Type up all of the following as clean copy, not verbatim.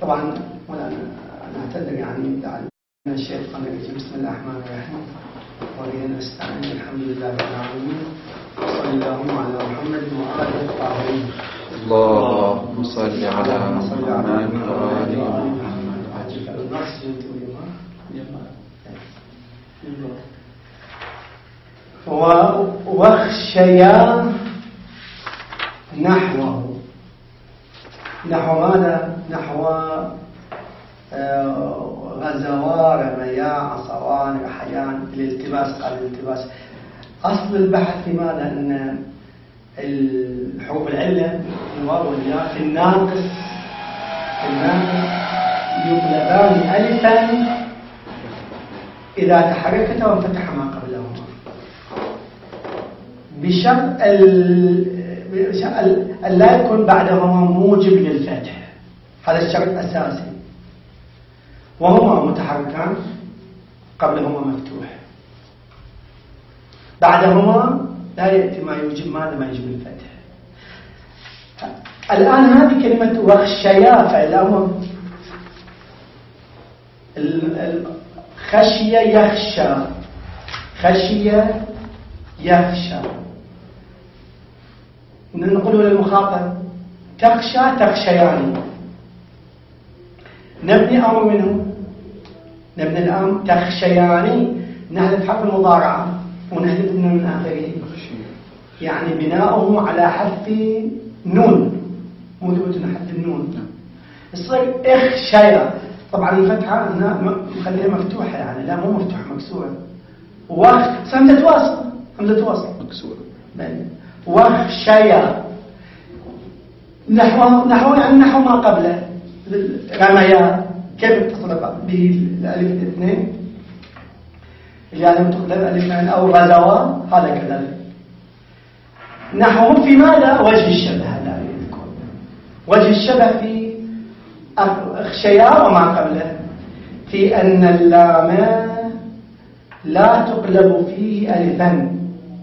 طبعا ولا أنا أعتذر يعني من الشيطان الرجيم. بسم الله الرحمن الرحيم وبه نستعين الحمد لله رب العالمين وصلى اللهم على محمد وآله الطاهرين. اللهم صل على محمد وآله محمد. واخشيا نحوه. نحو ماذا؟ نحو غزوان رمياء عصوان رحيان الالتباس. قال الالتباس أصل البحث في ماذا؟ أن الحروف العلة الواو والياء في الناقص يقلبان ألفا إذا تحركتا وانفتح ما قبلهما بشرط أن لا يكون بعدهما موجب للفتح. هذا الشرط أساسي. وهما متحركان قبلهما مفتوح، بعدهما لا يأتي ما يوجب ماذا؟ ما يوجب الفتح. الآن هذه كلمة واخشيا فعل أمر. خشية يخشى، خشية يخشى. نقول للمخاطب تخشى تخشيان. نبني أمر منه، نبني الأمر تخشيان، نحذف حرف المضارعة ونحذف من آخره، يعني بناؤه على حذف نون، مو ثبوت حذف النون. يصير اخشيا. طبعا الفتحة نخليها مفتوحة، يعني لا مو مفتوحة مكسورة. همزة وصل، همزة وصل مكسورة. واخشيا نحو يعني نحو ما قبله. رميا كيف اتصل بالالف الاثنين اللي يعني تقلب الف او غزوان، هذا كذلك. نحوهم في ماذا؟ وجه الشبه. لا يذكر وجه الشبه في اخشيا وما قبله، في ان اللام لا تقلب فيه الفا.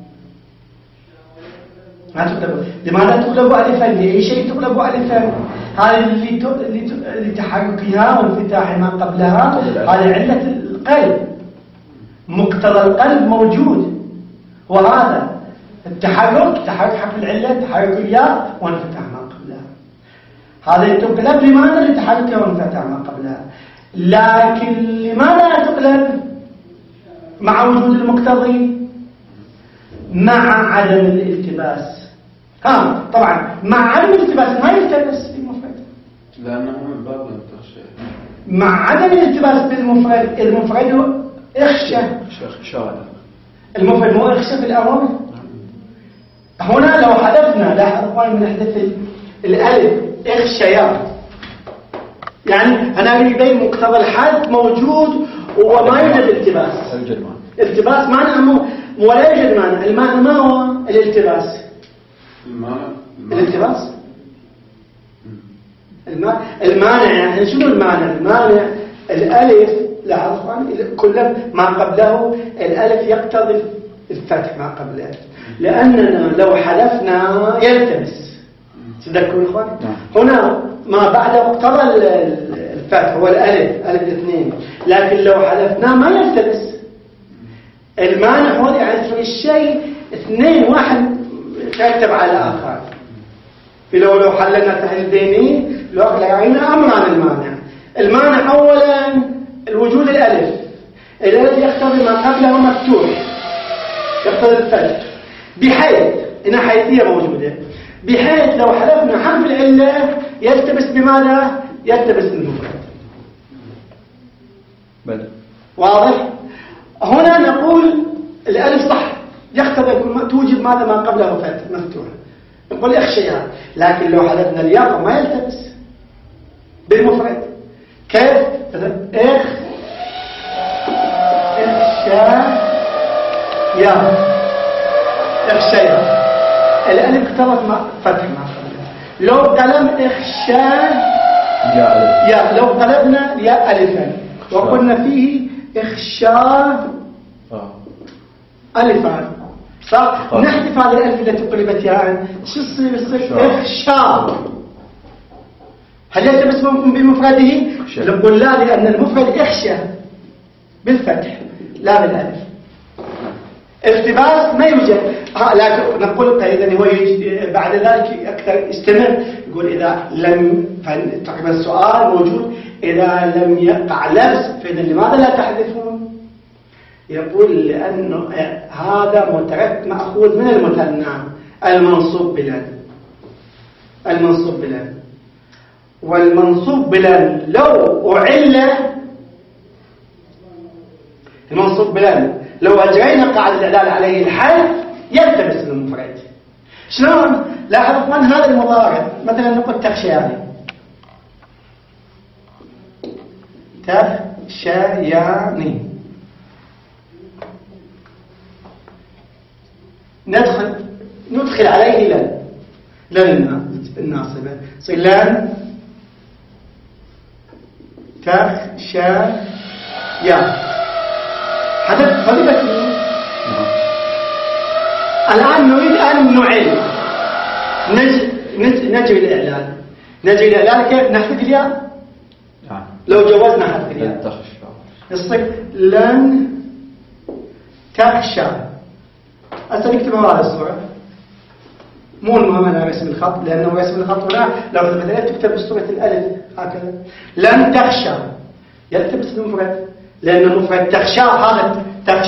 ما تقلب. لماذا تقلب ألفا؟ لأي شيء تقلب ألفا؟ هذه لتحركها وانفتاح ما قبلها. هذه علة القلب، مقتضى القلب موجود، وهذا التحرك تحرك حرف العلة، تحرك الياء وانفتاح ما قبلها. هذه تقلب لماذا؟ لتحركها وانفتاح ما قبلها. لكن لماذا تقلب مع وجود المقتضي؟ مع عدم الالتباس. طبعا مع عدم الالتباس ما يلتبس بالمفرد، لأنه من باب التخشى. مع عدم الالتباس بالمفرد، المفرد اخشى. المفرد مو اخشى في الأمر. هنا لو حذفنا، لاحظ اخواني من نحذف الالف اخشيا، يعني أنا يبين مقتضى الحذف موجود وما يوجد التباس. التباس معنى ولا يوجد معنى. المعنى ما هو الالتباس؟ الالتباس المانع. يعني شنو المانع؟ المانع الالف. لاحظ كل ما قبله الالف يقتضي الفتح ما قبله، لاننا لو حذفنا يلتبس. تذكروا يا اخوان؟ هنا ما بعده اقتضى الفتح هو الالف، الف الاثنين، لكن لو حذفناه ما يلتبس. المانع هو يعني الشيء اثنين، واحد يرتب على الآخر. لو حللنا تحليل ديني لو لقينا أمران المانع. المانع أولا الوجود الألف. الألف يقتضي ما قبله مفتوح، يقتضي الفتح، بحيث إنها حيثية موجودة، بحيث لو حذفنا حرف العلة يلتبس بماذا؟ يلتبس بالمفرد. واضح؟ هنا نقول الألف صح يقتضي توجد ماذا؟ ما قبله فتح مفتوح، نقول اخشيها. لكن لو حذفنا الياء ما يلتبس بالمفرد. كيف؟ اخشيا الألف اقتضت فتح ما قبله. لو قلبنا اخشى يا، لو قلبنا يا ألفا وقلنا فيه اخشى ألفان، صح؟ نحذف هذه الألف التي قلبت ياء، شو يصير؟ اخشى. هل يلتبس بمفرده؟ نقول لا، لأن المفرد اخشى بالفتح لا بالألف. التباس ما يوجد. لكن نقول إذا هو بعد ذلك أكثر يستمر، يقول إذا لم، تقريبا السؤال موجود، إذا لم يقع لبس فإذا لماذا لا تحذفون؟ يقول لأنه هذا مأخوذ من المثنى المنصوب بلن. المنصوب بلن، والمنصوب بلن لو أعل، المنصوب بلن لو أجرينا قاعدة الإعلال عليه الحذف يلتبس بالمفرد. شلون؟ لاحظوا من هذا المضارع، مثلا نقول تخشياني، تخشياني، ندخل عليه لن الناصبة، صير لن تخشيا، حدث خليفة. الآن نريد أن نعل، نجري الإعلان. نجري الإعلان كيف؟ نحذف الياء. لو جوزنا حذف الياء يصير لن تخشى. هسه نكتبها على الصورة، مو المهم أنا رسم الخط، لأنه رسم الخط هنا لو مثلا تكتب بصورة الألف هكذا، لن تخشى يلتبس المفرد، لأن المفرد تخشى، هذا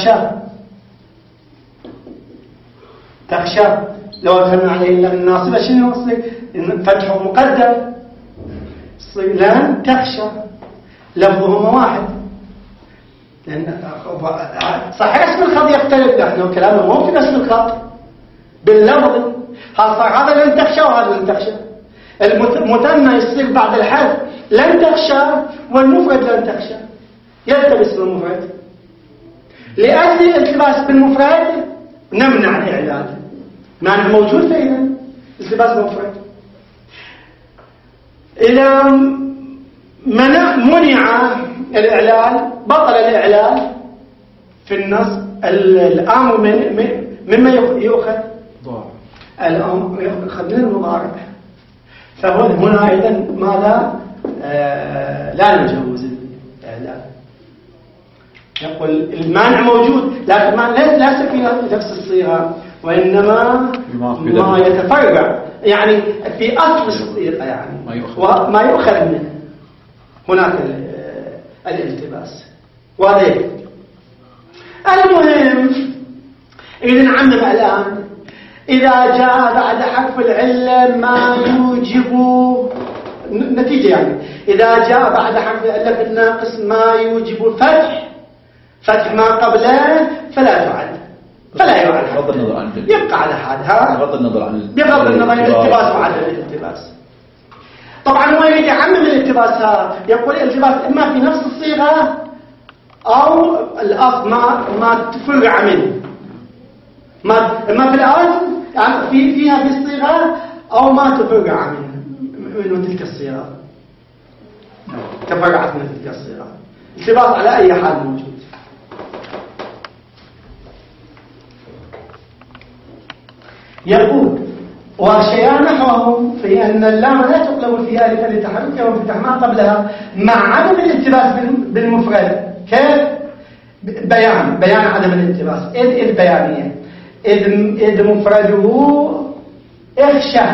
تخشى لو أدخلنا عليه الناصبة شنو يصير؟ فتحه مقدر، يصير لن تخشى، لفظهما واحد. لأن صحيح اسم الخط يختلف، نحن كلامنا مو في اسم الخط باللفظ، هذا لن تخشى وهذا لن تخشى. المثنى يصير بعد الحذف لن تخشى، والمفرد لن تخشى يلتبس بالمفرد. لأجل الالتباس بالمفرد نمنع الإعلال، معنى موجود فإذا التباس بالمفرد. إذا منع الإعلال بطل الإعلال في النص. الأمر مما يؤخذ الأمر يؤخذ من المضارع، فهنا أيضا ماذا لا نجوز الإعلال. يقول المانع موجود، لكن ليس في نفس الصيغة، وإنما ما يتفرع، يعني في أصل الصيغة، يعني ما يؤخذ منه هناك الالتباس. واضح؟ المهم إذا نعمم الآن، إذا جاء بعد حرف العلة ما يوجب نتيجة، يعني إذا جاء بعد حرف العلة في الناقص ما يوجب فتح ما قبله فلا يعد، بغض النظر عن يبقى على حالها، بغض النظر عن الالتباس وعدم الالتباس. طبعا هو يريد يعمم الالتباس، يقول الالتباس إما في نفس الصيغة أو الأصل ما تفرع منه، إما في الأصل يعني فيها في الصيغة أو ما تفرع من تلك الصيغة، تفرعت من تلك الصيغة. الالتباس على أي حال موجود. يقول وشيئا نحوهم في أن اللام لا تقلب في ألفا لتحركها وفتح ما قبلها مع عدم الالتباس بالمفرد. كيف؟ بيان عدم الالتباس. إذ بيانية، إذ مفرده اخشى،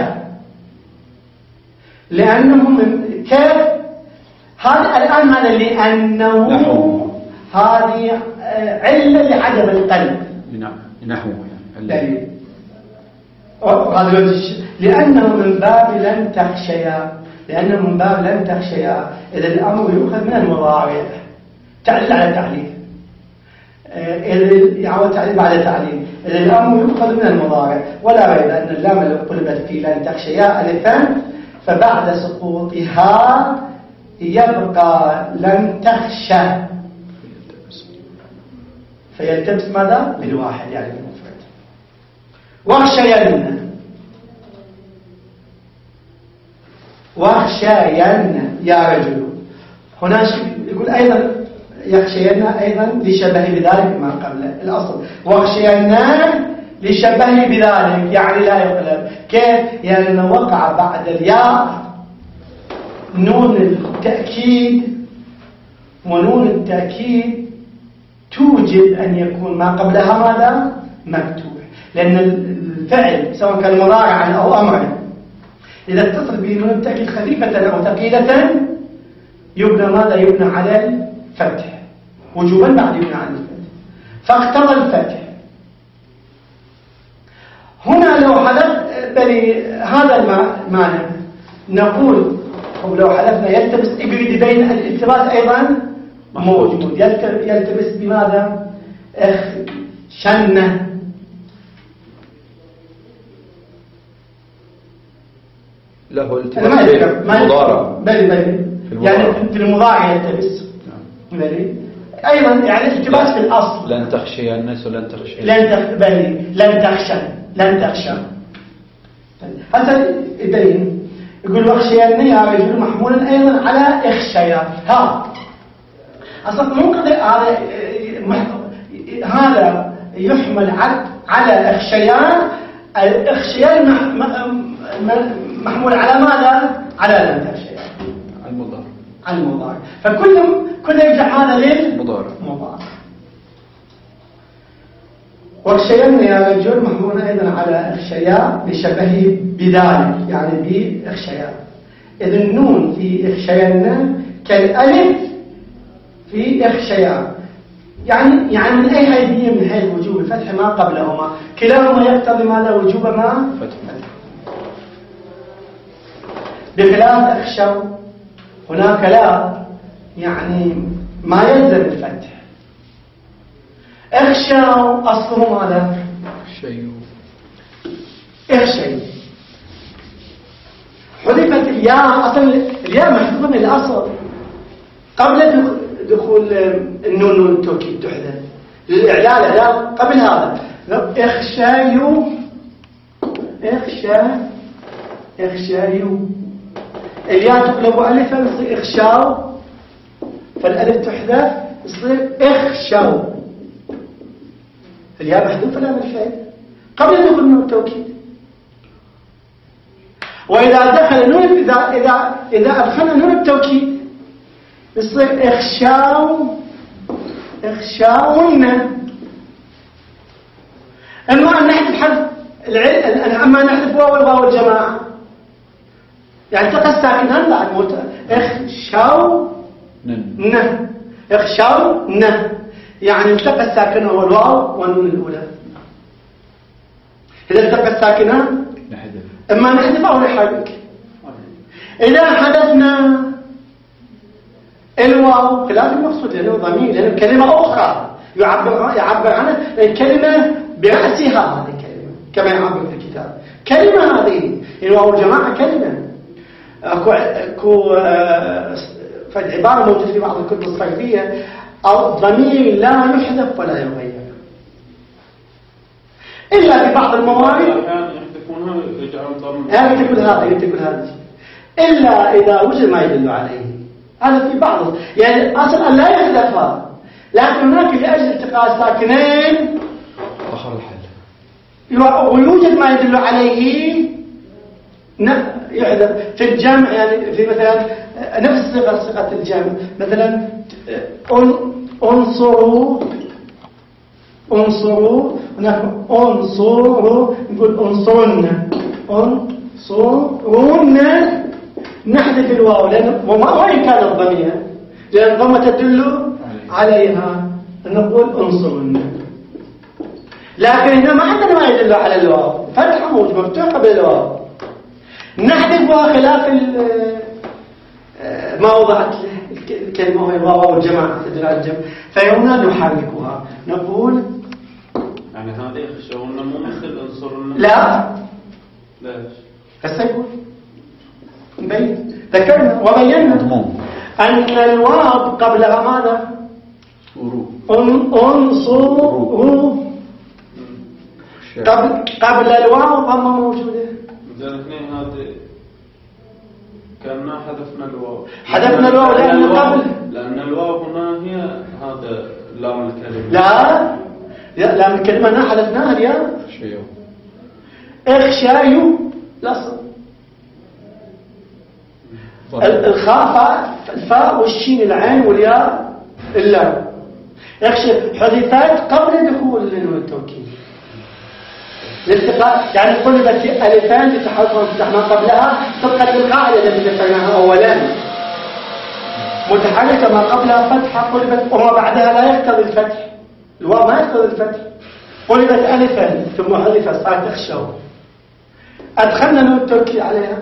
لأنه كيف؟ هذا الآن هذا لأنه هذه علة لعدم القلب. نحو دليل. لأنه من باب لن تخشيا، لأنه من باب لن تخشيا، إذا الأمر يؤخذ من المضارع، تعليل على تعليل، يعود تعليل بعد تعليل، إذا الأمر يؤخذ من المضارع. ولا ريب أن اللام لو قلبت في لن تخشيا ألفا فبعد سقوطها يبقى لن تخشى، فيلتبس ماذا؟ بالواحد يعني بالمفرد. واخشين يا رجل، هنا يقول أيضا يخشين أيضا لشبه بذلك ما قبله الأصل، واخشين لشبه بذلك يعني لا يقلب. كيف؟ يعني وقع بعد الياء نون التأكيد ونون التأكيد توجب أن يكون ما قبلها ماذا؟ مفتوح، لأن الفعل سواء كان مضارعا أو أمرا إذا اتصل به نون التأكيد خفيفة أو ثقيلة يبنى ماذا؟ يبنى على الفتح وجوبا، بعد يبنى على الفتح، فاقتضى الفتح. هنا لو حدث هذا المعنى نقول أو لو حدثنا يلتبس اجرد بين الالتباس أيضا موجود، يلتبس بماذا؟ شنة له التباس مضارع يعني في المضارع يلتبس أيضا، يعني الالتباس في الأصل. لن تخشي الناس ولن تخشي لن تخشى. هذا يبين يقول واخشيان يا رجل محمولا أيضا على اخشيا. أصلا ممكن هذا يحمل على اخشيان. الاخشيان محمول على ماذا؟ على لن تخشيا، على المضارع. فكلهم يرجع هذا للمضارع. واخشيان يا رجل محمول أيضا على اخشيا بشبهه بذلك، يعني باخشيا. إذ النون في اخشيان كالألف في اخشيا، يعني من أي حيثية من حيث وجوب الفتح ما قبلهما، كلاهما يقتضي ماذا؟ وجوب ما فتح. بخلاف اخشوا هناك لا، يعني ما يلزم الفتح. اخشوا أصله ماذا؟ اخشي. حذفت الياء، أصلا الياء محذوفة من الأصل قبل دخول النون التوكيد تحذف للإعلال. لا قبل هذا اخشايو الياء تقلب ألفا يصير اخشاو، فالألف تحذف يصير اخشو. الياء محذوفة لا بالفعل قبل دخول النون التوكيد. وإذا دخل نون إذا أدخلنا نون التوكيد يصير اخشاون. أما أن نحذف حذف أما نحذف واو الجماعة، يعني تقى الساكنان بعد موت اخشاون، يعني التقى الساكن هو الواو والنون الأولى. إذا التقى الساكنان إما نحذف أو نحرك. إذا حذفنا الواو خلاف المقصود، لأنه ضمير، لأنه كلمة أخرى يعبر عنها الكلمة برأسها. هذه الكلمة كما يعبر في الكتاب كلمة، هذه الواو الجماعة كلمة. أكو فالعبارة موجودة في بعض الكتب الصيفية، الضمير لا يحذف ولا يغير إلا في بعض الموارد. يحذفونها يجعلون ضمير. يتكل هذا إلا إذا وجد ما يدل عليه. هذا في بعض، يعني أصلا لا يحذفها، لكن هناك لأجل التقاء الساكنين آخر الحل ويوجد ما يدل عليه يحذف. في الجمع يعني في مثلا نفس صيغة الجمع، مثلا انصروا هناك انصروا، نقول انصرن نحذف الواو، لأن وإن كان الضمير، لأن الضمة تدل عليها، نقول انصرن. لكن هنا ما عندنا ما يدل على الواو، فتحة موجودة مفتوحة قبل الواو، نحذفها خلاف ما وضعت الكلمة وهي الواو والجماعة تدل على الجمع، فهنا نحركها نقول يعني هذه يخشون مو مثل انصرنا. لا ليش؟ هسه يقول ذكرنا وبينا أن الواو قبلها ماذا؟ انصروا. قبل الواو ضمة موجودة. الاثنين هذه كنا حذفنا الواو لأن الواو هنا هي هذا لام الكلمة. لا لام الكلمة هنا حذفناها الياء. اخشايو الأصل. الخاء الفاء والشين العين والياء اللام يخشى حذفات قبل دخول النون التوكيد الالتقاء، يعني قلبت الفان لتحرك وانفتاح ما قبلها طبقا للقاعده التي ذكرناها اولا، متحركه ما قبلها فتحه قلبت وما بعدها لا يقتضي الفتح، الواو ما يقتضي الفتح، قلبت الفا ثم حذفت صارت تخشوا، ادخلنا نون التوكيد عليها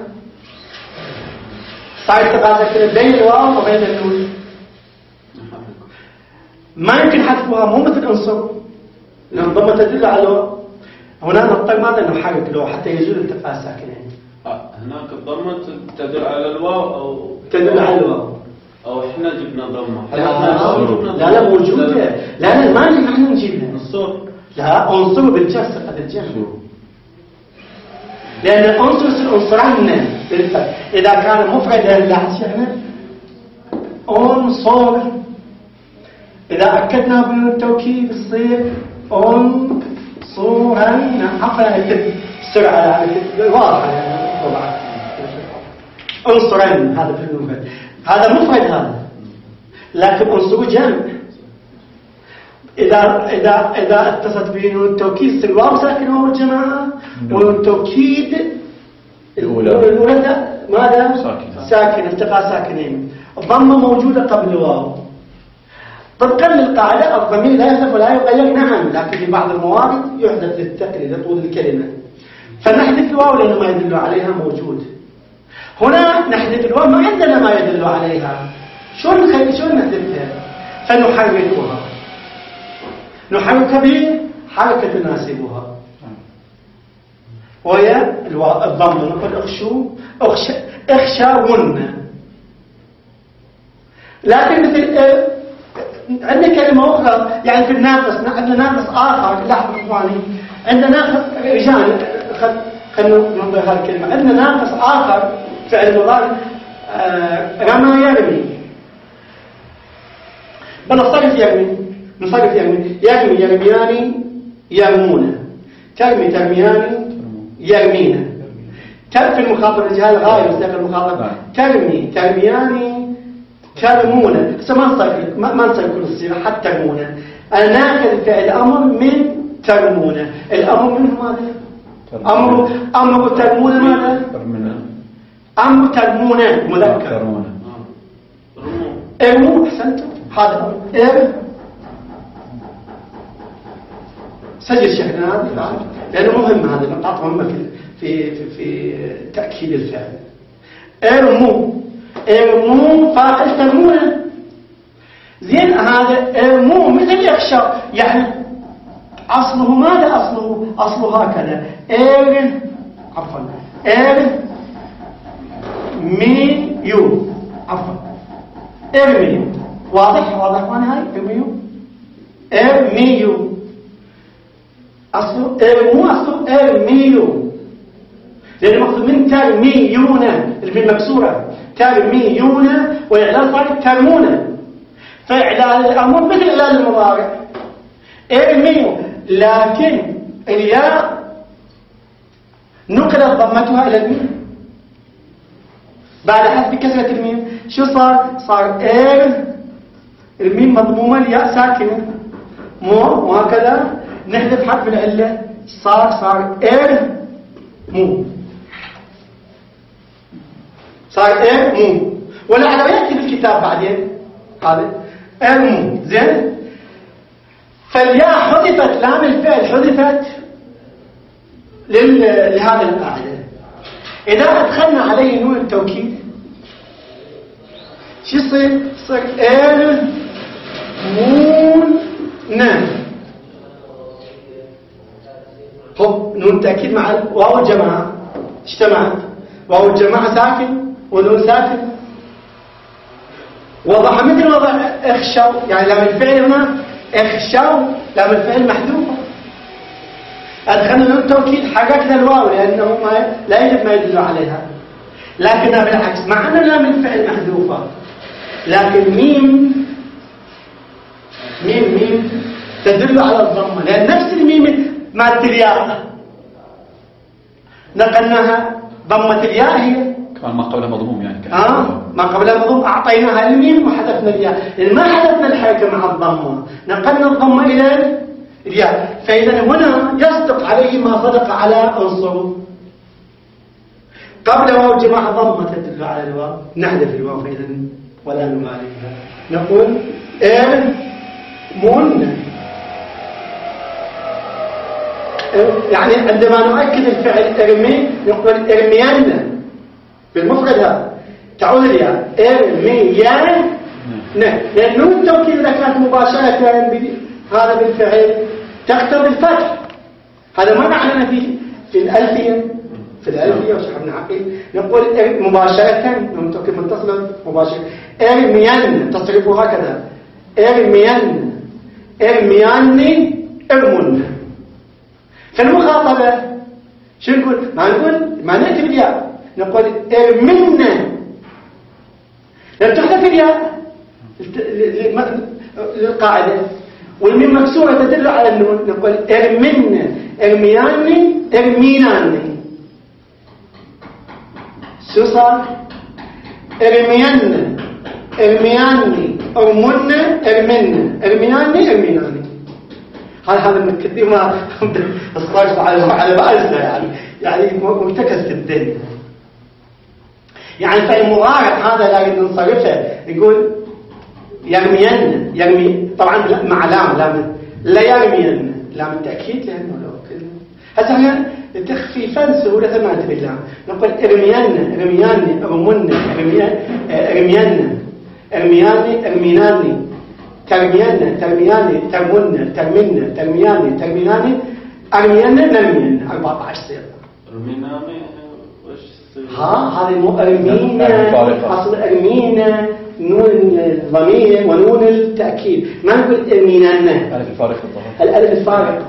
صار التقاء ساكنه بين الواو وبين النون، ما يمكن حذفها، مو مثل انصر لان ضمه تدل على الواو. هنا نضطر ماذا نحرك له حتى يزول التقاء الساكنين. هناك الضمه تدل على الواو او تدل على الواو او احنا جبنا ضمه. لا موجوده، لا ما نحن نجيبها انصر، لا انصر بالجر قد الجر، لان انصرنا بالفتح اذا كان مفردا لا احنا انصر، اذا اكدنا بالتوكيد يصير انصرنا حقا السرعه واضحه يعني طبعا انصرن هذا في المفرد، هذا مفرد هذا، لكن انصر جمع، إذا اتصلت به نون التوكيد يصير واو ساكنة والجماعة، ونون التوكيد الأولى ماذا؟ ساكنة التقاء ساكنين، الضمة موجودة قبل الواو طبقا للقاعدة الضمير لا يحذف ولا يغير، نعم، لكن في بعض المواضع يحدث للتقليد لطول الكلمة، فنحذف الواو لأنه ما يدل عليها موجود. هنا نحذف الواو ما عندنا ما يدل عليها، شلون نحذفها؟ فنحركها، نحرك بحركة تناسبها وهي الضم، نقول اخشاون، لكن مثل عندنا كلمة أخرى يعني في الناقص، عندنا ناقص آخر، لاحظوا إخواني عندنا ناقص رجال، خلنا ننظر هذه الكلمة، عندنا ناقص آخر فعل مضارع رمى يرمي، بنصرف يرمي، نصرف يرمي يرميان يرمون، ترمي ترميان يرمين، في المخاطب الرجال غاية مصداق المخاطب ترمي ترميان ترمون، ما نصير كل الصيغة حتى ترمون، أنا ناخذ فعل أمر من ترمون، الأمر منه ماذا؟ أمر ترمون ماذا؟ أمر ترمون مذكر، ارموا أحسنتم، هذا سجل شيخنا هذا لأنه مهم، هذه النقاط مهمة في تأكيد الفعل. ارموا فاعل ترمون، زين هذا ارموا مثل يخشى، يعني أصله ماذا؟ أصله هكذا ميو ارميو، واضح وانا هاي ارميو أصله ارميو، لأن المقصود من ترميون اللي المكسورة ترميون، وإعلان صار ترمون، فإعلان الأمر مثل إعلان المضارع ارميو، لكن الياء نقلت ضمتها إلى الميم بعد حذف كسرة الميم، شو صار الميم مضمومة، الياء ساكنة وهكذا نحذف حرف العلة، صار مو، صار مو، ولعله يأتي بالكتاب بعدين هذا مو، زين. فالياء حذفت، لام الفعل حذفت لهذا القاعدة. إذا أدخلنا عليه نون التوكيد شو يصير مون نام، نون تأكيد مع واو الجماعة اجتمعت، واو الجماعة ساكن ونون ساكن، وضع مثل وضع اخشوا، يعني لما الفعل هنا اخشوا لما الفعل محذوفة، أدخلنا نون التوكيد حركنا الواو لأنه لا يجب ما يدل عليها، لكنها بالعكس مع أن لام الفعل محذوفة، لكن ميم تدل على الضمة، لأن نفس الميم مادة الياء نقلناها ضمة الياء هي كان ما قبله مضموم يعني ما قبله مضموم أعطيناها الميم وحذفنا الياء، لأن ما حذفنا الحركة مع الضمة، نقلنا الضمة إلى الياء، فإذا هنا يصدق عليه ما صدق على عنصره. قبل واو جماعة ضمة تدل على الواو، نحذف الواو فإذا ولا نمالكها، نقول من، يعني عندما نؤكد الفعل ارمي نقول ارميان بالمفرد هذا تعود الياء ارميان، لأن نون التوكيد إذا كانت مباشرة هذا بالفعل تقتضي الفتح. هذا ما نعلم في الألفية، وشحبنا عقيل نقول مباشرة نون التوكيد متصلة مباشرة ارميان، تصرفه هكذا ارميان ارمياني ارمون. في المخاطبة شو نقول؟ ما نأتي بالياء، نقول ارمنا، لم تحذف الياء للقاعدة، والميم مكسورة تدل على النون، نقول ارمنا ارمياني ارميناني. شو صار؟ ارميان ارمياني ارمنا ارمنا ارمياني ارميناني. هذا من كثير ما استرجع على بأسنا، يعني مفتكس في الدنيا. يعني في المضارع هذا لازم نصرفه، يقول يرمين، يرمي طبعا مع لام لا يرمين، لام التأكيد لأنه لو كذا هذا هي تخفيفا سهولة ما أنت بالله. نقول ارميان ارمياني ارمن ارميان ارمياني ارميناني ترميان ترمياني ترمن ترمن ترمياني ترميناني ارميان نرمين 14 صيغة. ارميناني وش هذه مو ارمينا، اصل ارمينا نون الضمير ونون التأكيد، ما نقول ارمينان. الألف الفارقة طبعا، الألف الفارقة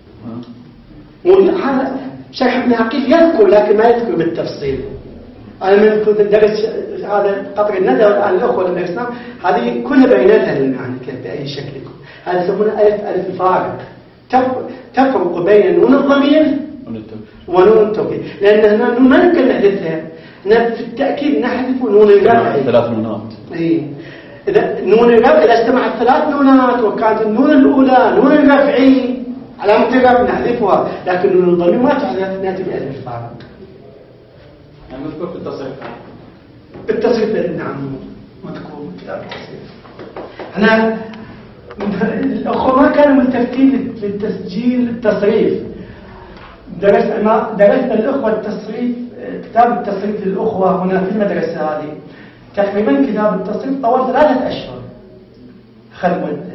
هذا شيخ ابن عقيل يذكر لكن ما يذكر بالتفصيل. أنا من كنت درس هذا قطر الندى والآن الأخوة لما يسمع هذه كلها بيناتها للمعنى بأي شكل يكون. هذا يسمونه ألف الفارق، تفرق بين نون الضمير ونون التوكيد، لأن نون ما يمكن نحذفها، في التأكيد نحذف نون الرفع 3 نونات. إذا نون الرفع إذا اجتمعت 3 نونات وكانت النون الأولى نون الرفعي علامة الرفع نحذفها، لكن نون الضمير ما تحذف، نأتي بألف الفارق. يعني نذكر في التصريف. بالتصريف نعم مذكور كتاب التصريف. احنا الأخوة ما كانوا ملتفتين للتسجيل التصريف. درسنا الأخوة التصريف، كتاب التصريف للأخوة هنا في المدرسة هذه تقريبا كتاب التصريف طوال 3 أشهر خذ مدة.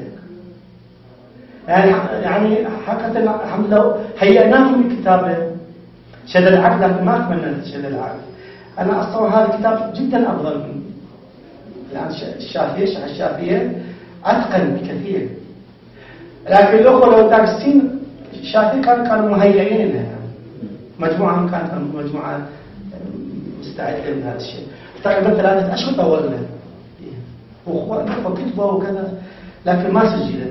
يعني حقيقة الحمد لله هيئناه في كتابه شد العقل، لكن ما أكملنا شد العقل. أنا أصور هذا الكتاب جدا أفضل من يعني الشافعية أتقن بكثير، لكن الأخوة لو دارسين الشافعية كانوا مهيئين لها، مجموعة كانت مجموعة مستعدة لهذا الشيء. تقريبا 3 أشهر طولنا وكتبوا وكذا، لكن ما سجلت.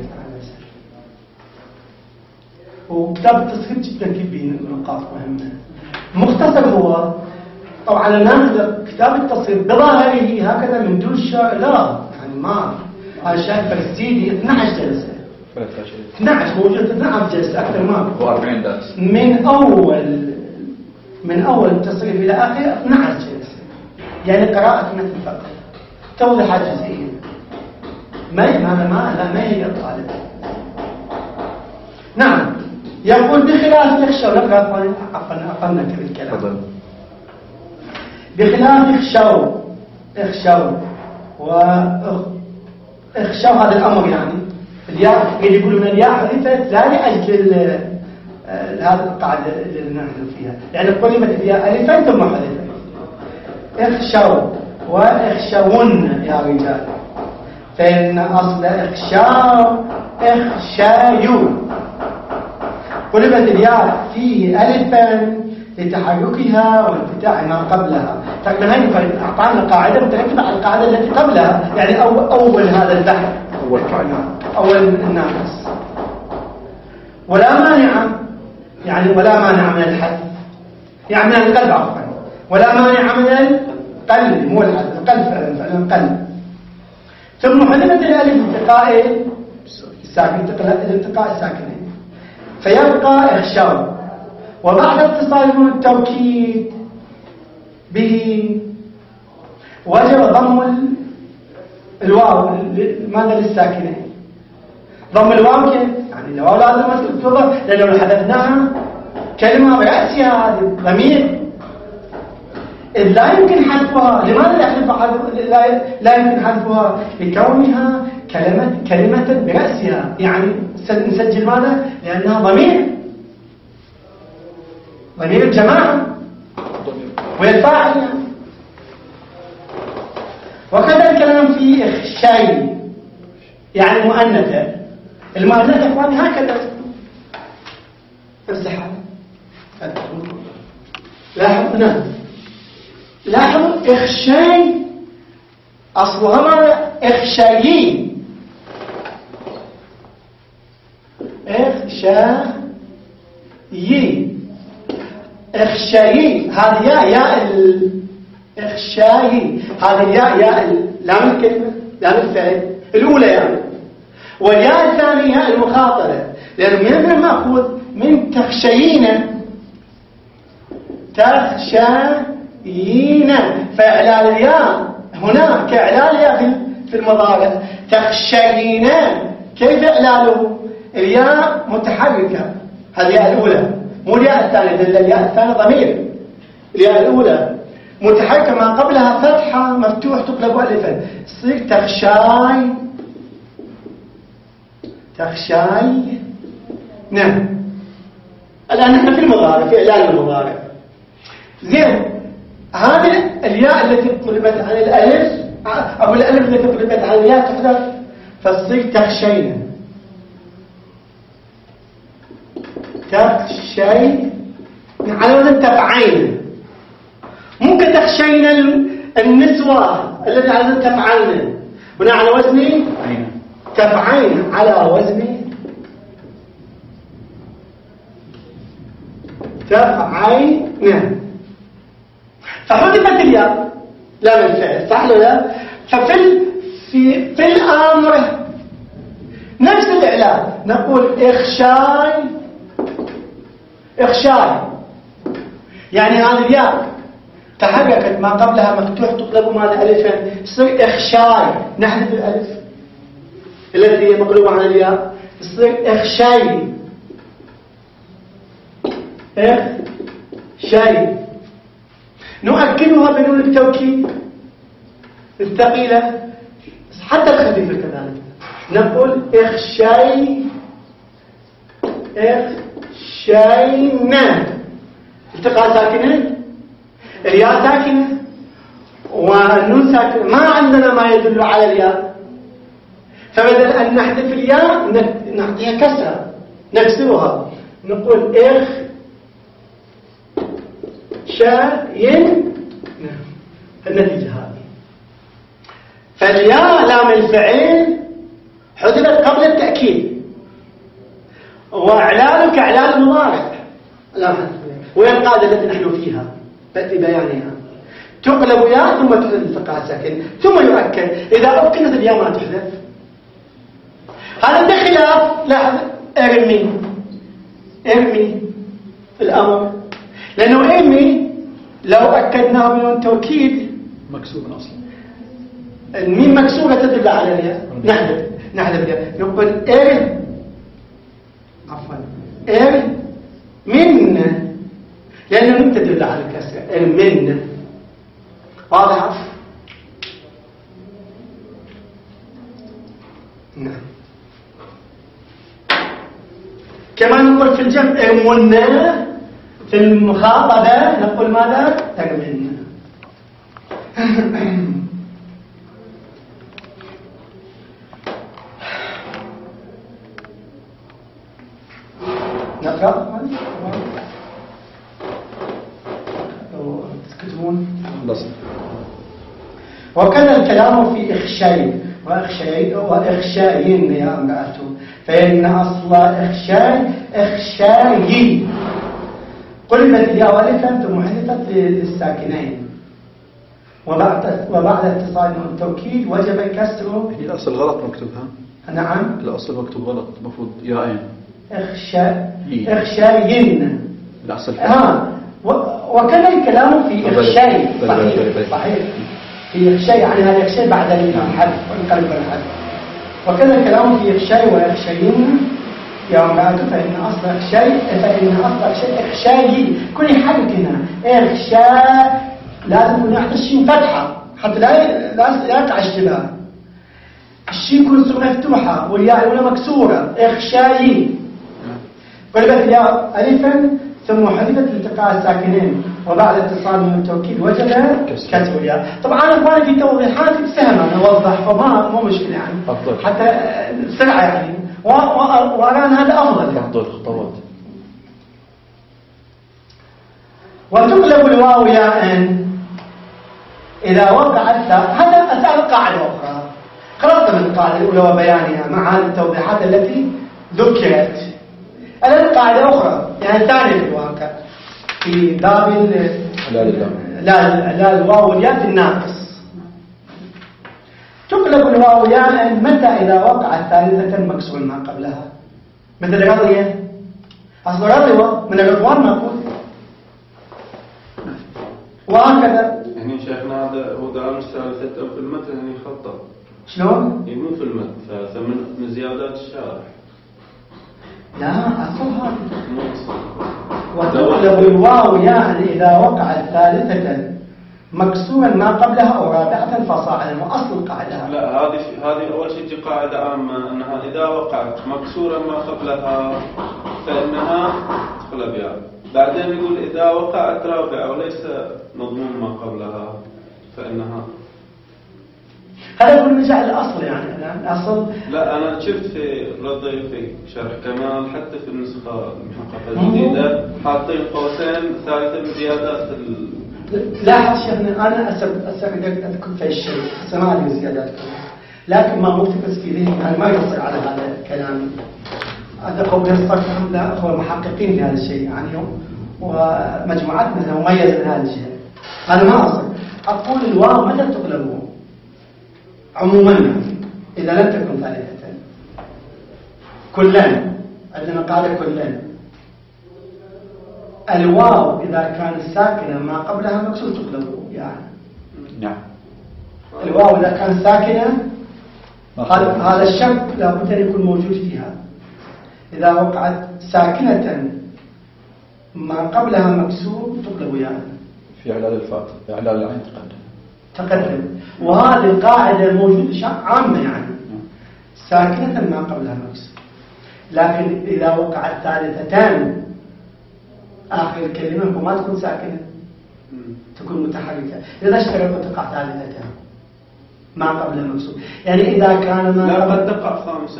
وكتاب التصريف جدا فيه نقاط مهمة. مختصر هو طبعا ناخذ كتاب التصريف بظاهره هكذا من دون الشارع، لا يعني ما هذا الشاهد فرسيدي 12 جلسة 12 موجود 12 جلسة أكثر ما هو 40 درس من أول التصريف إلى آخر 12 جلسة، يعني قراءة مثل فقط توضيحات جزئية. ما هي الطالب. نعم يقول بخلاف اخشوا، نقرأ أقلنا كذا الكلام. بخلاف اخشوا اخشوا هذا الأمر، يعني الياء يقولون الياء حذفت لا لأجل هذه القاعدة اللي نحن فيها، يعني قلبت الياء ألفا ثم حذفت. اخشوا واخشون يا رجال، فإن أصل اخشايو قلبت الياء فيه ألفا لتحركها وانفتاح ما قبلها. تقريبا هاي أعطانا قاعدة متركبة على القاعدة التي قبلها، يعني أول هذا البحث، أول قاعدة، أول الناقص. ولا مانع، يعني ولا مانع من الحذف، يعني من القلب عفوا، ولا مانع من قل مو الحذف قل فعلا قل. ثم حذفت الألف التقاء الساكن التقاء الساكنين فيبقى إخشاو. وبعد اتصال من التوكيد به وجب ضم الواو ماذا للساكنين. ضم الواو كيف؟ يعني الواو لازم تضم لأنه لو حذفناها كلمة برأسها هذه ضمير إذ لا يمكن حذفها. لماذا لا يمكن حذفها؟ لكونها كلمة برأسها. يعني نسجل ماذا؟ لأنها ضمير الجماعة والفاعل. وكذا الكلام في إخشاي يعني مؤنثة. المؤنثة إخواني هكذا امسحها. لاحظوا إخشاي أصلها إخشايي. إخشايي هذه ياء إخشايي هذه ياء لام الكلمة لام الفعل الأولى يعني. والياء الثانية المخاطرة لأنه من المأخوذ من تخشيين فإعلال الياء هنا كإعلال الياء في المضارع. تخشيين كيف إعلاله؟ الياء متحركة هذه الياء الأولى مو الياء الثانية لأن الياء الثانية ضمير. الياء الأولى متحركة ما قبلها فتحة مفتوح تقلب ألفا تصير تخشاي. نعم الآن نحن في المضارع في إعلان المضارع. زين هذه الياء التي قلبت عن الألف أو الألف التي قلبت عن الياء تحذف فتصير تخشين. على وزن تفعين. ممكن تخشين النسوة التي على وزن تفعلن هنا على وزن تفعين على وزن تفعين. فحذفت الياء لا بالفعل صح ولا لا؟ في الأمر نفس الإعلان نقول إخشاي يعني هذه الياء تحركت ما قبلها مفتوح تقلب ماذا ألفا تصير إخشاي. نحذف الألف التي هي مقلوبة عن الياء تصير إخشاي. نؤكدها بنون التوكيد الثقيلة حتى الخفيفة كذلك نقول إخشينا. التقاء ساكنين الياء ساكنة والنون ساكنة ما عندنا ما يدل على الياء فبدل أن نحذف الياء نعطيها كسرة نكسرها نقول إخشاين. النتيجة هذه. فالياء لام الفعل حذفت قبل التأكيد وإعلانه كإعلان المضارع لا حذف. وهي القاعدة التي نحن فيها في بيانها تقلب ياء ثم تحذف التقاء ساكن ثم يؤكد. إذا أمكنت الياء ما تحذف. هذا بخلاف لاحظ ارمي الأمر لأنه ارمي لو أكدناه من توكيد مكسور أصلا الميم مكسورة تدل على الياء نحذف الياء نقول من لأنه من تدل على الكسر من. واضح؟ نعم. كما نقول في الجمع ارمنا في المخاطبة نقول ماذا؟ ارمنا. نقرأ تكتبون وكان الكلام في إخشاي وإخشاين يا أمرأته فإن أصل إخشاي قلبت الياء ألفا ثم حذفت للساكنين وبعد اتصال نون التوكيد وجب كسره. هي الأصل غلط مكتوبها. نعم الأصل مكتوب غلط، المفروض ياءين. إخشاين الأصل وكذا الكلام في إخشاي. صحيح في إخشاي، يعني هذا إخشاي بعد الحذف وانقلب الحذف. وكذا الكلام في إخشاي وإخشاين يا امرأة فإن أصل إخشاي إخشاي كل حرف هنا إخشاء لازم يكون يحت الشين فتحة حتى لا يقع اشتباه. الشين يكون صورة مفتوحة والياء هنا مكسورة إخشاي. قلبت الياء ألفا ثم حذفت التقاء الساكنين وبعد اتصال من التوكيد وجب كسر الياء. طبعا اخواني في توضيحات سهله انا اوضح فما مو مشكله يعني أفضل. حتى سرعه يعني وارى ان هذا افضل افضل خطوات. وتقلب الواو ياء اذا وقعت هذا اسال قاعده اخرى خلصنا من القاعده الاولى وبيانها مع هذه التوضيحات التي ذكرت. الآن قاعدة أخرى يعني ثانية في الواقع في باب لا الواو والياء الناقص. تقلب الواو ياء متى إذا وقعت ثالثة مكسور ما قبلها، مثل رضية. أصل رضوة من الرضوان نقول وهكذا. يعني شيخنا هذا هو دعم الثالثة أو في المتن يعني خطأ. شلون؟ يمو في المتن ثالثة من زيادات الشارح. لا أصلها وتقلب الواو يعني إذا وقعت ثالثة مكسورا ما قبلها أو رابعة فصاعدا. وأصل القاعدة لا هذه أول شيء قاعدة عامة أنها إذا وقعت مكسورا ما قبلها فإنها تقلب ياء. بعدين يقول إذا وقعت رابعة وليس مضمون ما قبلها فإنها. هذا يقول نرجع للأصل يعني الأصل. لا أنا شفت في رضي في شرح كمال حتى في النسخة المحققة الجديدة حاطين قوسين ثالثة من زيادات لاحظ شيخنا أنا أذكر في الشيء سماع لي زيادات لكن ما ملتبس في ذهني يعني ما يصل على هذا الكلام. هذا قول الصف لا أخوة محققين في هذا الشيء يعني ومجموعتنا مميزة من هذا الشيء. أنا ما أصل أقول الواو متى تقلبه عموما إذا لم تكن ثالثة كلًا. عندنا قاعدة كلًا الواو إذا كانت ساكنة ما قبلها مكسور تقلب يعني. نعم. الواو إذا كانت ساكنة هذا الشرط لابد أن يكون موجود فيها. إذا وقعت ساكنة ما قبلها مكسور تقلب يعني. في إعلال الفاء إعلال العين تقدم. وهذه القاعدة موجودة عامة يعني ساكنة ما قبلها مكسور. لكن إذا وقعت ثالثتان آخر الكلمة وما تكون ساكنة تكون متحركة. إذا اشترطوا تقع ثالثتان ما قبلها مكسور يعني إذا كان ما لا قد تقع خامسة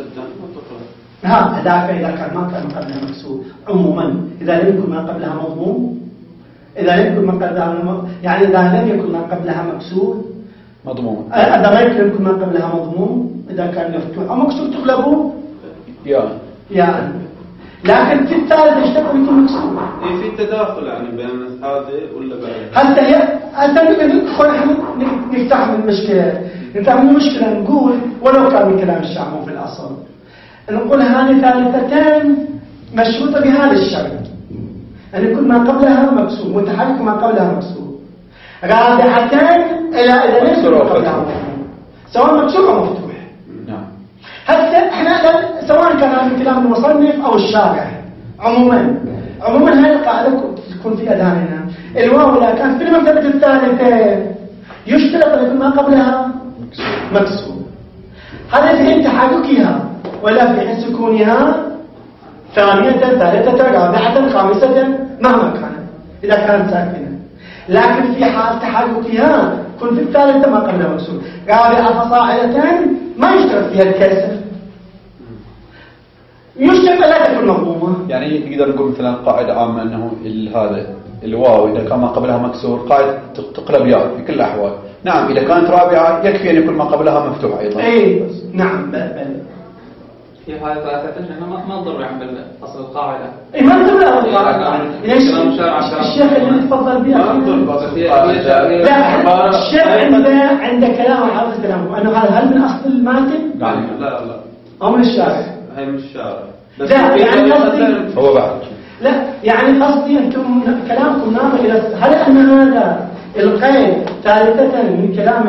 إذا كان ما كان قبلها مكسور عموما. إذا لم يكن ما قبلها مضموم إذا لم يكن ما قبلها يعني إذا لم يكن ما قبلها مكسور مضموم. إذا ما يمكن ما قبلها مضموم إذا كان مفتوح أو مكسور تقلبه يعني. لكن في الثالث يشتغل يكون مكسور. في تداخل يعني بين هذه ولا بعد. هسه نفتح من المشكلة نقول ولو كان من كلام الشعب في الأصل نقول هذه ثالثتان مشروطة بهذا الشرط أن يكون ما قبلها مكسور متحرك ما قبلها مكسور. رابعتان إذا ليس ما قبلها مكسور سواء مكسور أو مفتوح. هسه احنا سواء كان من كلام المصنف او الشارح عموما هذه القاعده تكون في اذهاننا. الواو اذا كان في المرتبه الثالثه يشترط ان يكون ما قبلها مكسور. هذا في حين تحركها ولا في حين سكونها ثانيه ثالثه رابعه خامسه مهما كانت اذا كانت ساكنه. لكن في حال تحركها يكون في الثالثه ما قبلها مكسور. رابعه فصاعدتان ما يشترط فيها الكسر يشترط لا تكون مضمومة. يعني نقدر نقول مثلا قاعدة عامة أنه هذا الواو إذا كان ما قبلها مكسور قاعدة تقلب ياء في كل الأحوال. نعم إذا كانت رابعة يكفي أن يكون ما قبلها مفتوح أيضا. أي نعم بل في هذه ثلاثة أشياء ما تضر يعني بالأصل القاعدة. إيه ما تضر القاعدة. ليش الشيخ اللي تفضل بها؟ لا الشيخ عنده كلام وحافظ كلامه أنه هل من أصل الماتن؟ لا أو من الشارع؟ هي من الشارع. لا يعني قصدي هو بعد. لا يعني قصدي أنتم كلامكم ناظر إلى هل أن هذا القيد ثالثة من كلام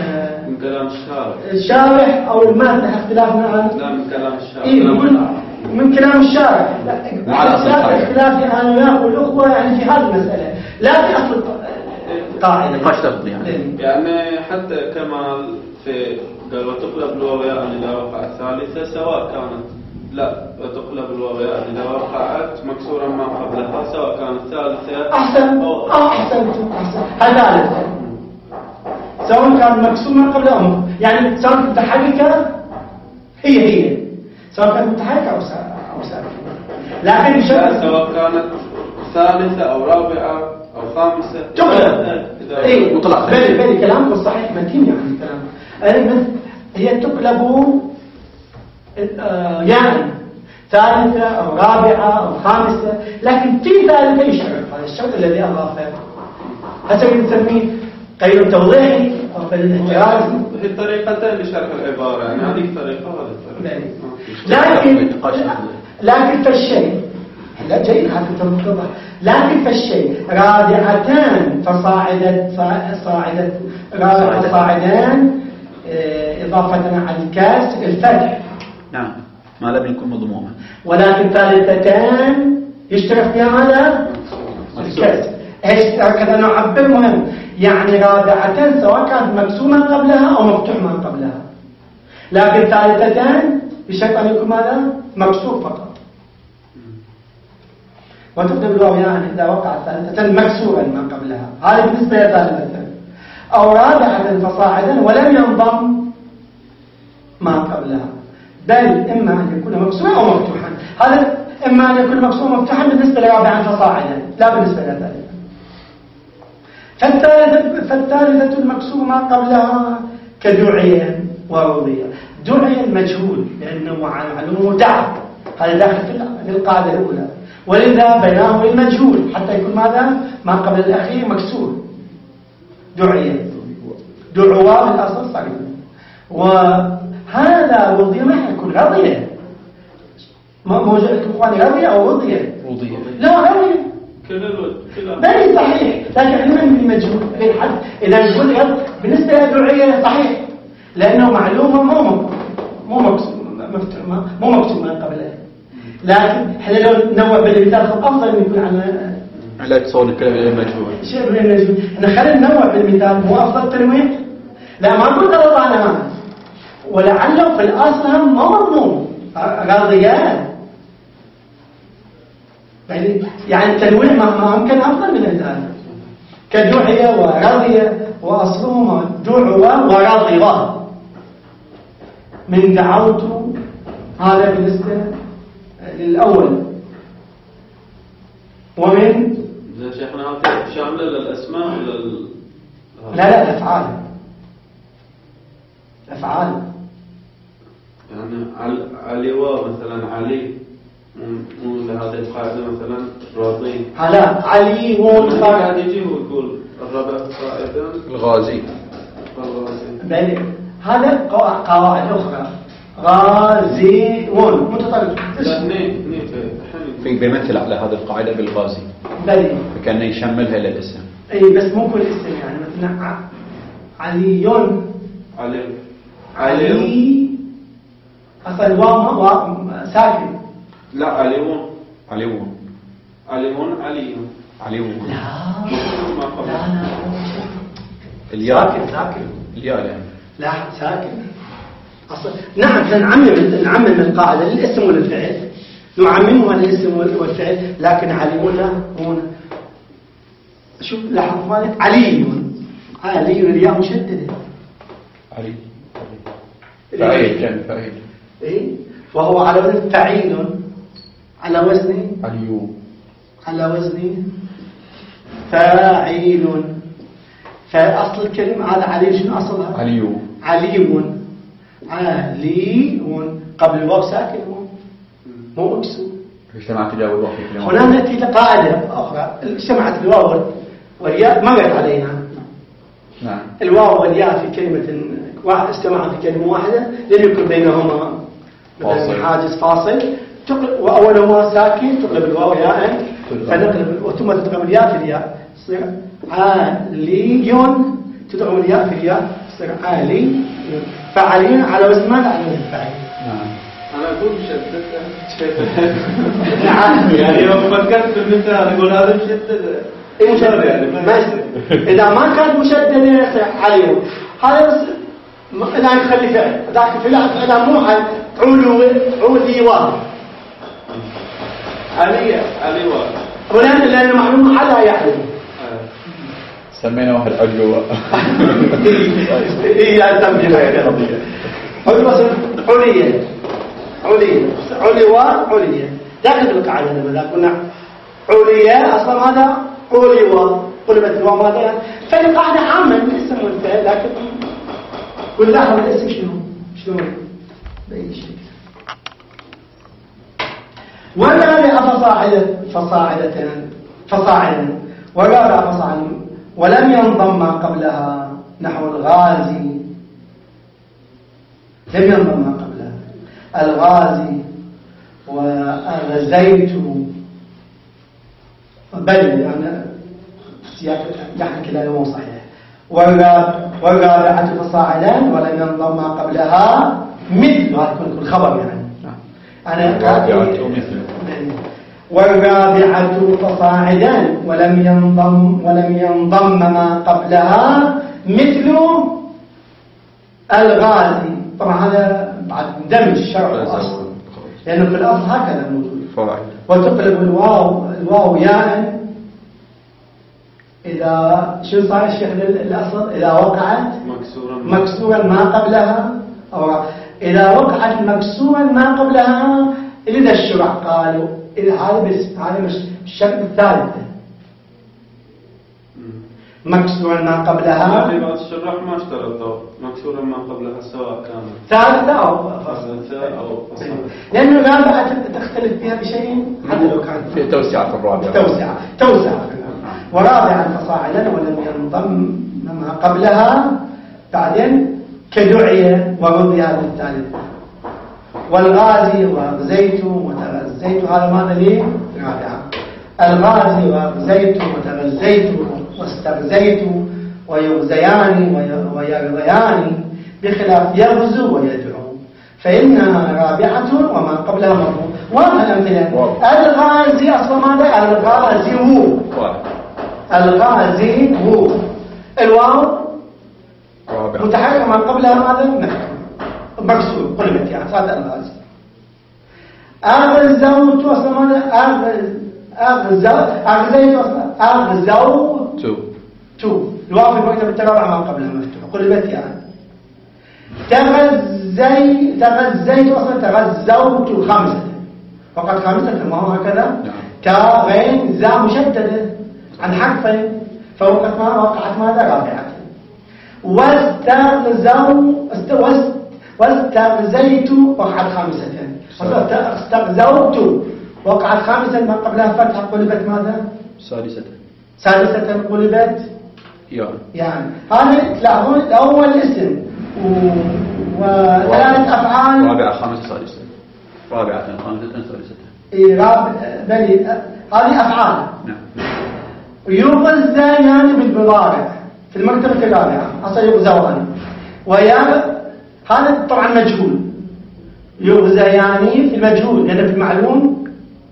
الشارح أو المادة اختلافنا عن لا من كلام الشارح. إيه من كلام الشارح. لا اختلافي أنا وياه والأخوة يعني في هذه المسألة لا في أصل القاعدة. يعني حتى كما في قال وتقلب الواوياء إذا وقعت ثالثة سواء كانت لا وتقلب الواوياء إذا وقعت مكسورا ما قبلها سواء كانت ثالثة. أحسنت هذا سواء كان مكسور ما قبلها يعني سواء كانت متحركة هي سواء كانت متحركة أو ساكنة لكن سواء كانت ثالثة أو رابعة أو خامسة تقلب. إيه مطلق. بل كلامك الصحيح متين يعني كلام هي تقلب يعني ثالثة أو رابعة أو خامسة لكن في ذلك أي شرط هذا الشرط الذي أضافه هذا نسميه قيد توضيحي أو قيد احترازي. هي طريقتين لشرح العبارة يعني هذه طريقة وهذه طريقة. لكن فالشيء لا جيد هذا تتضح لكن فالشيء رابعتان فصاعدان إضافة على الكاس الفتح. نعم ما لم يكن مضموما. ولكن ثالثتان يشترك فيها ماذا؟ الكسر. هكذا نعبر مهم يعني رابعتان سواء كانت مكسومة قبلها أو مفتوحة قبلها لكن ثالثتان بشرط أن يكون ماذا؟ مكسور فقط. وتقلب الواو يعني إذا وقعت ثالثتان مكسورا ما قبلها هذه بالنسبة لثالثتان أو رابعة فصاعدا ولم ينضم ما قبلها بل إما أن يكون مكسورا أو مفتوحا. هذا إما أن يكون مكسورا أو مفتوحا بالنسبة لرابعا فصاعدا لا بالنسبة لثالثا. فالثالثة المكسور ما قبلها كدعية ورضية. دعية المجهول لأنه معلوم دعا هذا داخل في القاعدة الأولى ولذا بيناه المجهول حتى يكون ماذا ما قبل الأخير مكسور دعية دعوة من الأصل صغير. وهذا رضية ما يكون رضية موجود إخواني رضية أو رضية لا رضية بل صحيح لكن علما بالمجهول إذا الجهول بالنسبة للدعية صحيح لأنه معلومة مو مكسور من قبلها لكن احنا لو نوع بالمثال أفضل من يكون على تصور الكلام المجهول شيء من المجهول احنا خلينا ننوع بالمثال مو أفضل تنويع لا ما نقول غلط على هذا ولعله في الأصل هم ما مضمون راضيان يعني التنويع ما ممكن أفضل من هذا كدعية ورضية وأصلهما دعوة ورضية من دعوت هذا بالنسبة للأول ومن زين شيخنا هذا شاملة للأسماء لا الأفعال يعني علي مثلا علي مو لهذه القاعدة مثلا راضي لا علي قاعد يجي ويقول الرابع صائدا الغازي هذا قواعد أخرى غازي متطرف في بيمثل على هذه القاعدة بالغازي فكأنه يشملها للاسم أي بس مو كل اسم يعني مثلا علي أصل واو ساكن لا عليون لا الياء ساكن الياء لا ساكن أصلا نعم نعمم القاعدة للاسم والفعل نعممها للاسم والفعل لكن عليون هنا شوف لاحظ مالك علي الياء مشددة فعيل إيه وهو على وزن فعيل على وزن فاعيل فأصل الكلمة هذا علي شنو أصلها عليم عاليون قبل الواو ساكن مو مكسور. اجتمعت الياء والواو في كلمة. هنا نأتي لقاعدة أخرى. اجتمعت الواو والياء مرت علينا. نعم. الواو والياء في كلمة واحد اجتمعوا في كلمة واحدة لم يكن بينهما حاجز فاصل. وأولهما ساكن تقلب الواو ياء فنقلب ثم تدغم الياء في الياء تصير عاليون. تدغم الياء في الياء تصير عالي. فعاليون على وزن ماذا؟ على وزن فاعل. نعم. أنا أقول مشددة. نعم. يعني لو فكرت بالمثال أقول هذا مشددة. إيه مشددة يعني إذا ما كانت مشددة عليهم هذا إذا نخلي فعل ذاك فعل مو حل عولي واحد علي واحد لأن معلومة حلها يعلم. سمينا واحد علو. إيه لا تسمينا عليا داخل القاعدة لما قلنا عليا أصلا هذا علوا قلبت الواو ماذا فالقاعدة عامة ليس منتهى لكن قل لاحظ الاسم شنو بأي شكل. والرابعة فصاعدا والرابعة فصاعدا ولم ينضم ما قبلها نحو الغازي. لم ينضم ما قبلها الغازي وغزيت بل يعني سياق يعني كلا مو صحيح. والرابعة فصاعدا ولم ينضم ما قبلها مثل هذا يكون خبر يعني أنا والرابعة فصاعدا ولم ينضم ما قبلها مثل الغازي. طبعا هذا بعد دمج الشرع والأصل لأنه في الأصل هكذا موجود. وتقلب الواو ياء إذا شو صار الشيخ الأصل إذا وقعت مكسورا ما قبلها أو إذا وقعت مكسورا ما قبلها إذا الشرع قالوا هذا مش الشرط الثالث مكسورا ما قبلها. في بعض الشراح ما اشترطوا مكسورا ما قبلها سواء كان ثالثة أو فصل لأنه الرابعة تختلف فيها بشيء حتى لو كان في توسعة في الرابعة توسعة ورابعا فصاعدا ولم ينضم ما قبلها بعدين كدعية ورضي هذا الثالث. والغازي وغزيت وتغزيت هذا ماذا ليه؟ رابعة. الغازي وغزيت وتغزيت واستغزيت ويغزيان ويغزيان بخلاف يغزو ويدعو فإنها رابعة وما قبلها مرفوع. واضح الأمثلة. الغازي أصلا ماذا؟ الغازي هو الواو متحرك ما قبلها ماذا؟ مكسور قلبت يعني هذا الغازي. أغزوت أصلا ماذا؟ أغزيت أصلا أغزوت الواو في مكتب الترابع ما قبلها مفتوح قلبت يعني. تغزيت أصلا تغزوت خمسة فقط خمسة ما هو هكذا. تا غين زا مشددة عن حرفين فوقعت ماذا؟ رابعة. واستغزيت وقعت خامسة. استغزوت وقعت خامسة ما قبلها فتحة قلبت ماذا؟ سادسة قلبت يعني هذا تلاحظون الأول اسم وثلاث أفعال رابعة خامسة سادسة رابعة خامسة سادسة هذه أفعال. يغزيان بالمضارع في المكتبة الرابعة أصلا يغزوان هذا طبعا مجهول. يغزيان في المجهول لأن في المعلوم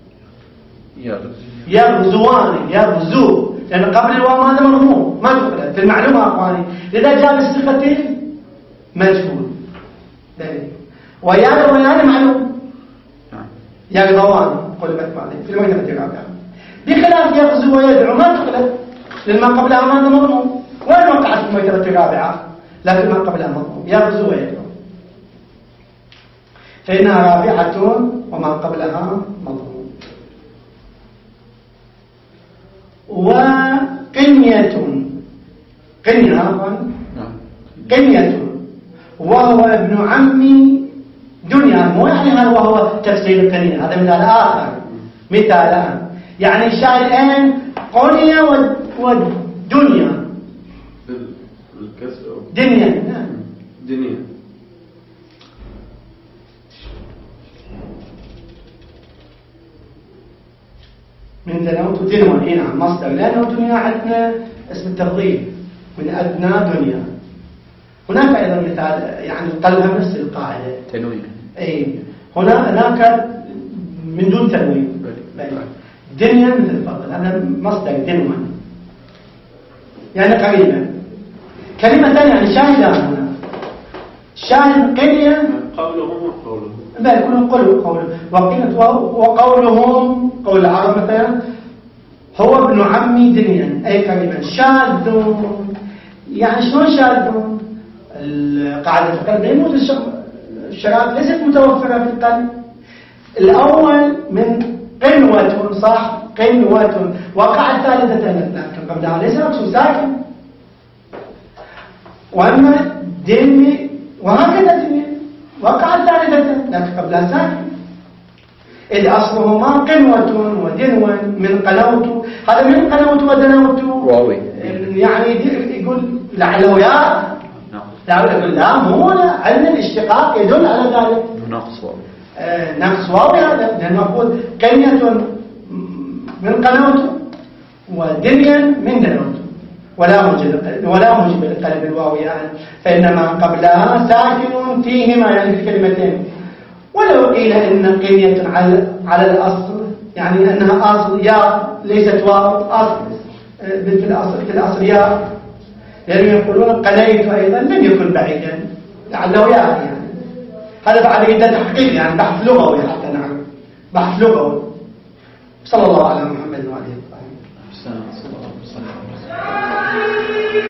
يغزو لأن قبل الواو هذا مرموم ما تقبل في المعلومة أخواني لذا جاء بالصيغتين مجهول. ويان معلوم يغزوان قلبت ماذا في المكتبة الرابعة بخلاف يغزو ويدعو ما تقلب لأن ما قبلها ماذا مضموم. وين وقعت في المكتبة الرابعة؟ لكن ما قبلها مضموم يغزو ويدعو فإنها رابعة وما قبلها مضموم. قنية وهو ابن عمي دنيا، مو يعني هذا وهو تفسير القنية، هذا مثال آخر. مثالان يعني شيئين قنية ودنيا. الكسر دنيا. نعم دنيا. من دنوت ودنوة. هنا مصدر، لأنه دنيا عندنا اسم التفضيل، من أدنى دنيا. هناك أيضا مثال يعني قلبها نفس القاعدة تنوين. أي هناك من دون تنوين. دنيا مثل الفضل، هذا مصدر دنوة يعني قريبا. كلمة ثانية يعني شاهدان. هنا شاهد قليا قولهم وقوله. لا يكون قوله وقولهم قول العرب مثلا هو ابن عمي دنيا أي قريبا. شاذون يعني شلون شاذون؟ قاعدة القلب يموت الشراب ليست متوفرة في القلب. الأول من قنوة، صح، قنوة. وقع الثالثة لكن قبلها ليس مقصود ساكن. وأما دني وهكذا دنيا وقع الثالثة لكن قبلها ساكن، إذ أصلهما قنوة ودنوة. من قنوت، هذا من قنوت ودنوت واوي يعني يقول لعله يا يقول لا مو علم الاشتقاق يدل على ذلك. نقص واوي. نقص واوي هذا، لأنه يقول قنية من قنوت ودنيا من دنوت ولا موجب للقلب الواوي يعني، فإنما قبلها ساكن فيهما يعني في الكلمتين. ولو قيل إن قنية على الأصل يعني أنها أصل يا ليست واو، أصل في الأصل يا، لأنهم يقولون قنيت أيضا لم يكن بعيدا لعله يعني هذا بعد عدة تحقيق يعني بحث لغوي حتى نعرف بحث لغوي. صلى الله على محمد وعلى آله وصحبه.